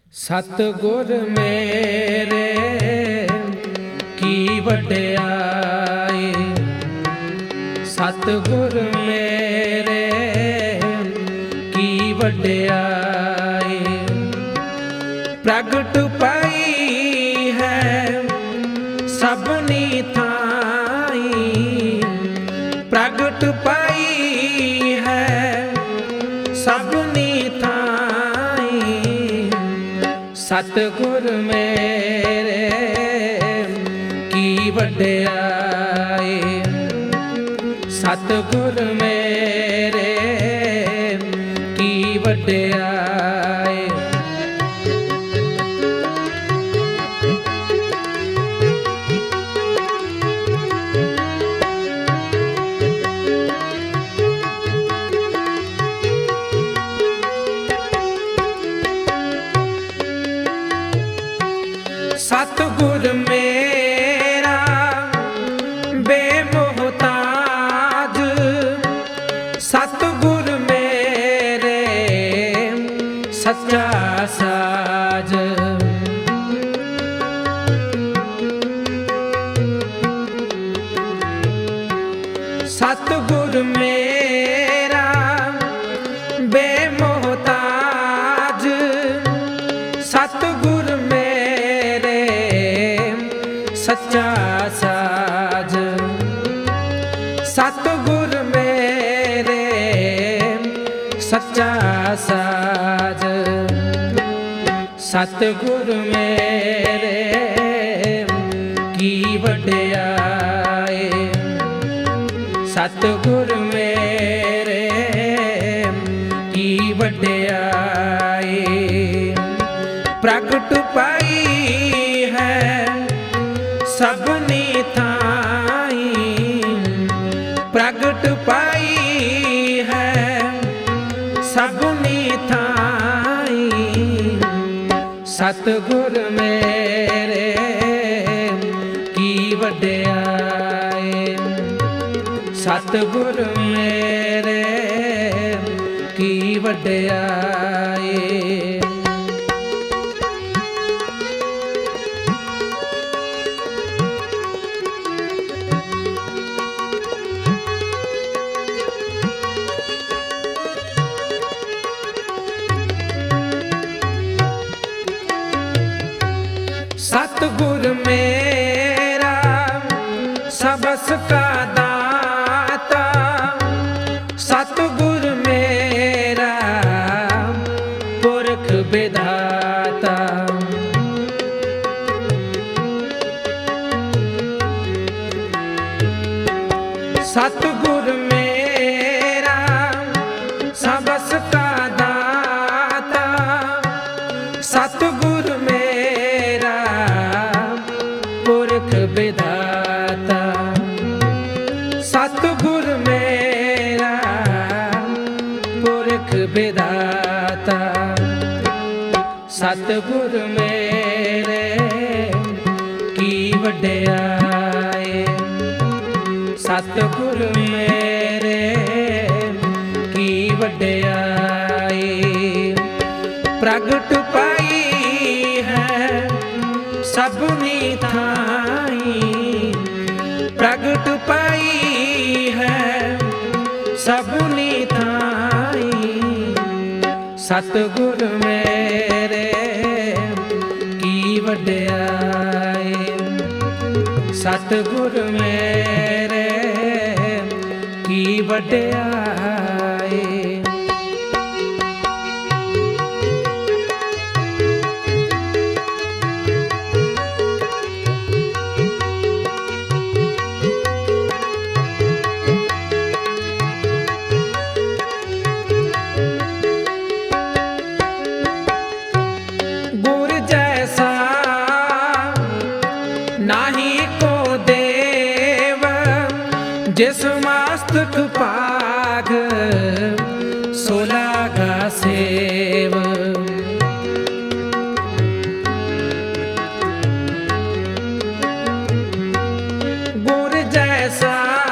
सतगुर मेरे की वड्याई, सतगुर मेरे की वड्याई। प्रगट पाई है सबनी थाई, प्रगट पाई है सबनी थाई। सतगुर मेरे की वड्याई, सतगुर मेरे की वड्याई। सतगुर मेरा बेमोहताज, सतगुर मेरे सच्चा साज। सतगुर मेरा बेमोहताज, सतगुर सच्चा साज। सतगुर मेरे सच्चा साज, सतगुर मेरे की वड्याई, सतगुर मेरे की वड्याई। प्रगट पाई है सबनी थाई, प्रगट पाई है सबनी थाई। सतगुर मेरे की वड्याई, सतगुर मेरे की वड्याई। सतगुर मेरा सबस का दाता, सतगुर मेरा पुरख विधाता। सतगुर मेरा सबस का दाता, सतगुर पुरख विधाता। सतगुर मेरा पुरख विधाता। सतगुर मेरे की वड्याई, सतगुर मेरे की वड्याई। प्रगट पाई है सबनी थाई, प्रगट पाई है सबनी थाई। सतगुर मेरे की वड्याई, सतगुर मेरे की वड्याई। गुर जैसा नाही को देव, जिस मस्तक पाग सोलागा सेव। गुर जैसा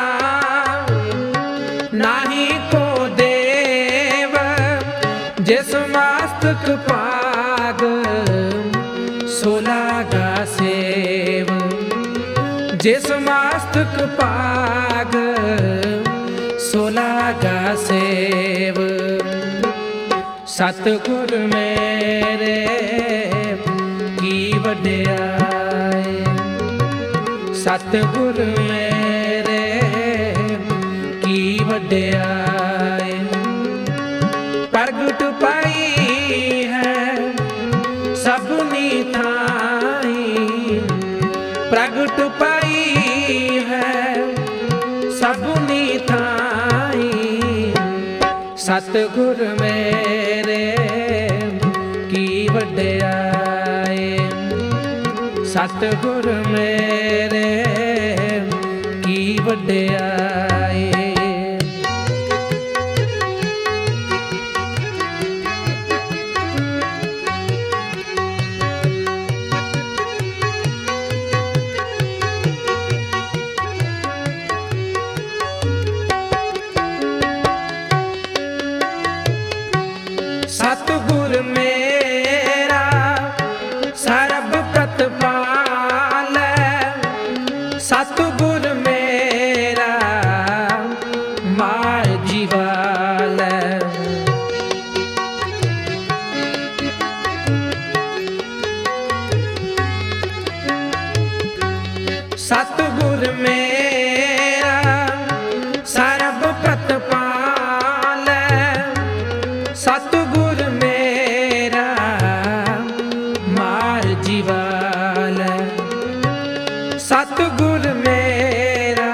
नाही को देव, जिस मस्तक पाग ਸੋ ਲਾਗਾ ਸੇਵ, ਜਿਸ ਮਸਤਕ ਭਾਗ ਸੋ ਲਾਗਾ ਸੇਵ। ਸਤਿਗੁਰ ਮੇਰੇ ਕੀ ਵਡਿਆਈ, ਸਤਿਗੁਰ ਮੇਰੇ ਕੀ ਵਡਿਆਈ। ਪ੍ਰਗਟ ਪਾਈ ਹੈ ਸਭਨੀ ਥਾਈ, ਪ੍ਰਗਟ ਪਾਈ ਹੈ ਸਭਨੀ ਥਾਈ। ਸਤਿਗੁਰ ਮੇਰੇ ਕੀ ਵਡਿਆਈ, ਸਤਿਗੁਰ ਮੇਰੇ ਕੀ ਵਡਿਆਈ। ਸਤਿਗੁਰ ਮੇਰਾ ਸਰਬ ਪ੍ਰਤਪਾਲੈ, ਸਤਿਗੁਰ ਮੇਰਾ ਮਾਰ ਜੀਵਾਲੈ। ਸਤਿਗੁਰ ਮੇਰਾ ਸਰਬ ਪ੍ਰਤਪਾਲੈ, ਸਤਿਗੁਰ ਮੇਰਾ ਮਾਰ ਜੀਵਾਲੈ। ਸਤਿਗੁਰ ਮੇਰਾ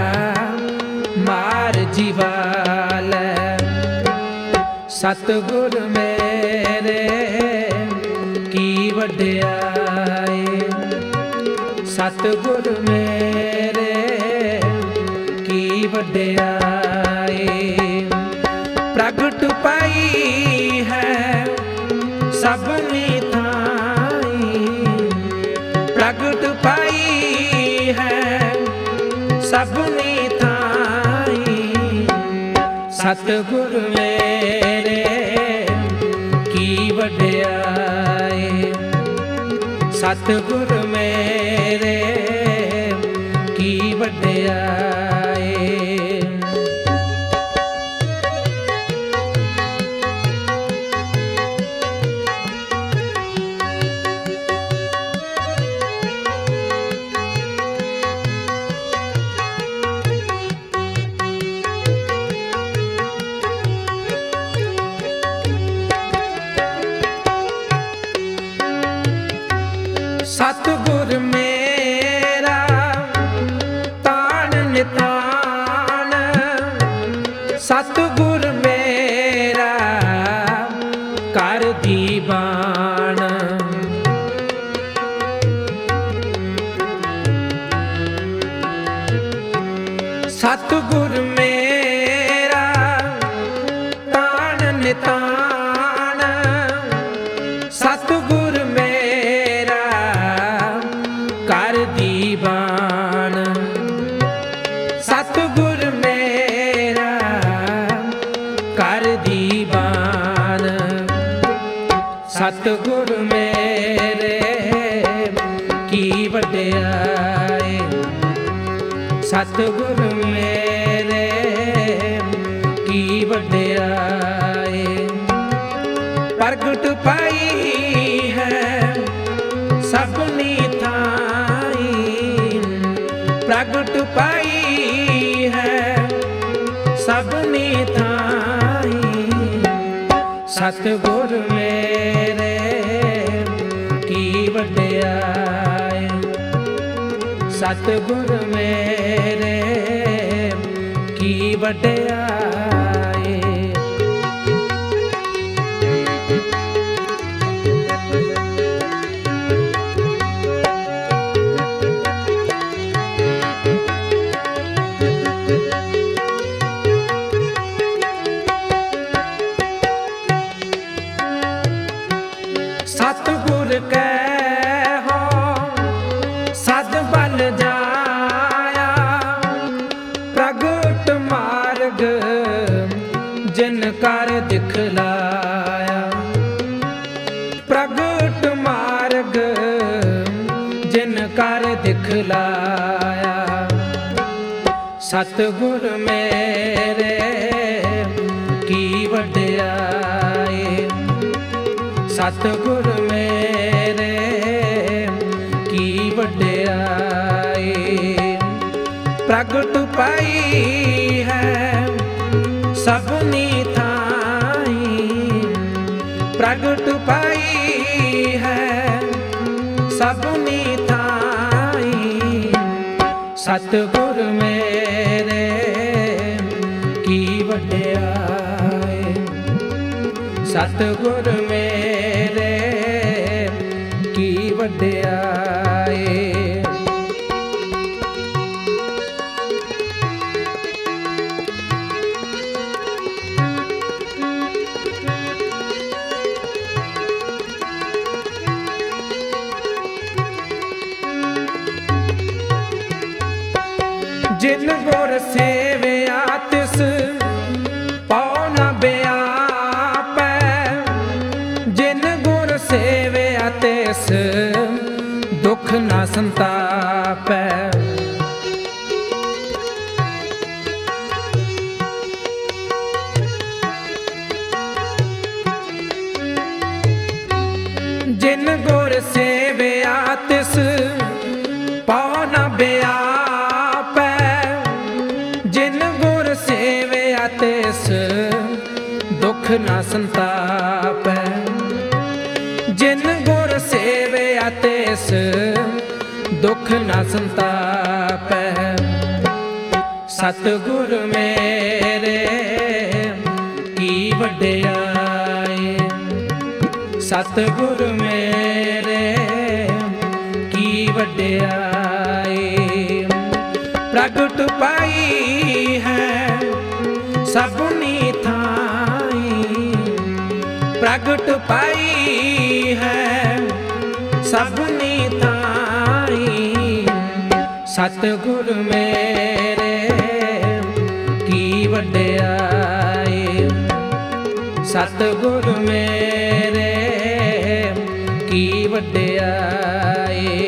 ਮਾਰ ਜੀਵਾਲੈ। ਸਤਿਗੁਰ ਮੇਰੇ ਕੀ ਵਡਿਆਈ, ਸਤਿਗੁਰ ਮੇਰੇ ਕੀ ਵਡਿਆਈ। ਪ੍ਰਗਟ ਪਾਈ ਹੈ ਸਭਨੀ ਥਾਈ, ਪ੍ਰਗਟ ਪਾਈ ਹੈ ਸਭਨੀ ਥਾਈ। ਸਤਿਗੁਰ ਮੇਰੇ ਕੀ ਵਡਿਆਈ, ਸਤਿਗੁਰ ਮੇਰੇ ਕੀ ਵਡਿਆਈ। ਸਤਿਗੁਰ ਮੇਰਾ ਤਾਣ ਨਿਤਾਣ, ਸਤਿਗੁਰ ਮੇਰਾ ਕਰ ਦੀਵਾਨ। ਸਤਿਗੁਰ ਮੇਰਾ ਤਾਣ ਨਿਤਾਣ, ਸਤਿਗੁਰ ਮੇਰਾ ਕਰ ਦੀਵਾਨ। ਸਤਿਗੁਰ ਮੇਰਾ ਕਰ ਦੀਵਾਨ। ਸਤਿਗੁਰ ਮੇਰੇ ਕੀ ਵਡਿਆਈ, ਸਤਿਗੁਰ ਮੇਰੇ ਕੀ ਵਡਿਆਈ। ਪ੍ਰਗਟ ਪਾਈ ਹੈ ਸਭਨੀ ਥਾਈ, ਪ੍ਰਗਟ ਪਾਈ ਹੈ ਸਭਨੀ ਥਾਈ। ਸਤਿਗੁਰ ਮੇਰੇ ਕੀ ਵਡਿਆਈ, ਸਤਿਗੁਰ ਮੇਰੇ ਕੀ ਵਡਿਆਈ। ਸਤਿਗੁਰ ਕੈ ਹੋ ਸਦ ਬਲ ਜਾਇਆ, ਪ੍ਰਗਟ ਮਾਰਗ ਜਿਨ ਕਰ ਦਿਖਲਾਇਆ। ਪ੍ਰਗਟ ਮਾਰਗ ਲਾਇਆ। ਸਤਿਗੁਰ ਮੇਰੇ ਕੀ ਵਡਿਆਈ, ਸਤਿਗੁਰ ਮੇਰੇ ਕੀ ਵਡਿਆਈ। ਪ੍ਰਗਟ ਪਾਈ ਹੈ ਸਭਨੀ ਥਾਈ, ਪ੍ਰਗਟ ਪਾਈ ਹੈ ਸਭਨੀ ਥਾਈ। ਸਤਿਗੁਰ ਮੇਰੇ ਕੀ ਵਡਿਆਈ, ਸਤਿਗੁਰ ਮੇਰੇ ਕੀ ਵਡਿਆਈ। ਜਿਨ ਗੁਰ ਸੇਵਿਆ ਤਿਸ ਪਉ ਨ ਬਿਆਪੈ, ਜਿਨ ਗੁਰ ਸੇਵਿਆ ਤਿਸ ਦੁਖ ਨ ਸੰਤਾਪੈ। ਜਿਨ ਗੁਰ ਸੇਵਿਆ ਤਿਸ ਪਉ ਨ ਬਿਆਪੈ, ਜਿਨ ਗੁਰ ਸੇਵਿਆ ਤਿਸ ਦੁਖ ਨ ਸੰਤਾਪੈ। ਜਿਨ ਗੁਰ ਸੇਵਿਆ ਤਿਸ ਦੁਖ ਨ ਸੰਤਾਪੈ। ਸਤਿਗੁਰ ਮੇਰੇ ਕੀ ਵਡਿਆਈ, ਸਤਿਗੁਰ ਮੇਰੇ ਕੀ ਵਡਿਆਈ। ਪ੍ਰਗਟ ਪਾਈ ਹੈ ਸਭਨੀ ਥਾਈ, ਪ੍ਰਗਟ ਪਾਈ ਹੈ ਸਭਨੀ ਥਾਈ। ਸਤਿਗੁਰ ਮੇਰੇ ਕੀ ਵਡਿਆਈ, ਸਤਿਗੁਰ ਮੇਰੇ ਕੀ ਵਡਿਆਈ।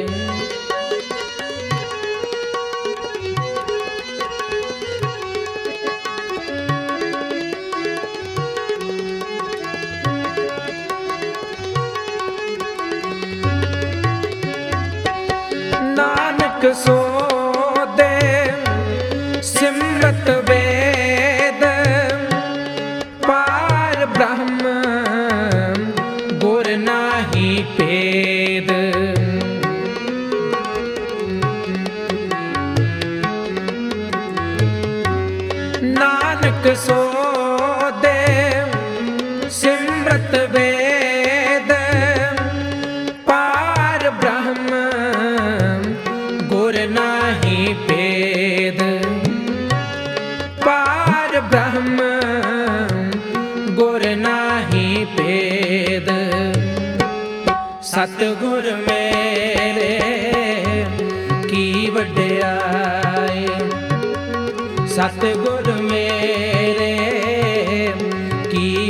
ਨਾਨਕ ਸੋ ਦੇ ਸਿਮਰਤ ਵੇਦ, ਪਾਰ ਬ੍ਰਹਮ ਗੁਰ ਨਾਹੀ ਭੇਦ। ਨਾਨਕ ਸੋ ਦੇ ਸਿਮਰਤ ਵੇਦ, ਪਾਰ ਬ੍ਰਹਮ ਗੁਰ ਨਾਹੀ ਭੇਦ। ਪਾਰ ਬ੍ਰਹਮ ਗੁਰ ਨਾਹੀ ਭੇਦ। ਸਤਿਗੁਰ ਮੇਰੇ ਕੀ ਵਡਿਆਈ, ਸਤਿਗੁਰ ਮੇਰੇ ਕੀ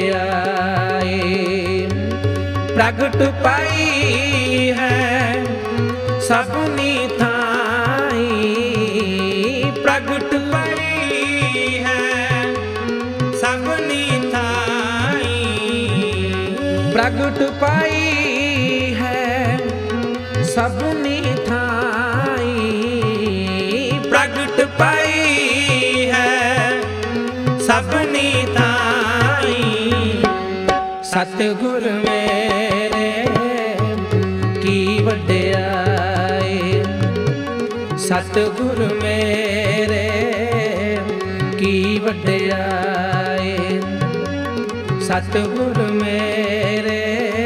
ਵਡਿਆਈ। ਪ੍ਰਗਟ ਪਾਈ ਹੈ ਸਭਨੀ ਥਾਈ, ਪ੍ਰਗਟ ਪਾਈ ਹੈ ਸਭਨੀ ਥਾਈ। ਪ੍ਰਗਟ ਪਾਈ ਹੈ ਸਭਨੀ ਥਾਈ, ਪ੍ਰਗਟ ਪਾਈ ਹੈ ਸਭਨੀ ਥਾਈ। ਸਤਿਗੁਰ ਮੇਰੇ ਕੀ ਵਡਿਆਈ, ਸਤਿਗੁਰ ਮੇਰੇ ਕੀ ਵਡਿਆਈ। ਸਤਿਗੁਰ ਮੇਰੇ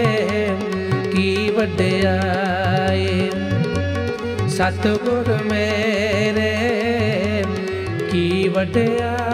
ਕੀ ਵਡਿਆਈ, ਸਤਿਗੁਰ ਮੇਰੇ ਕੀ ਵਡਿਆਈ।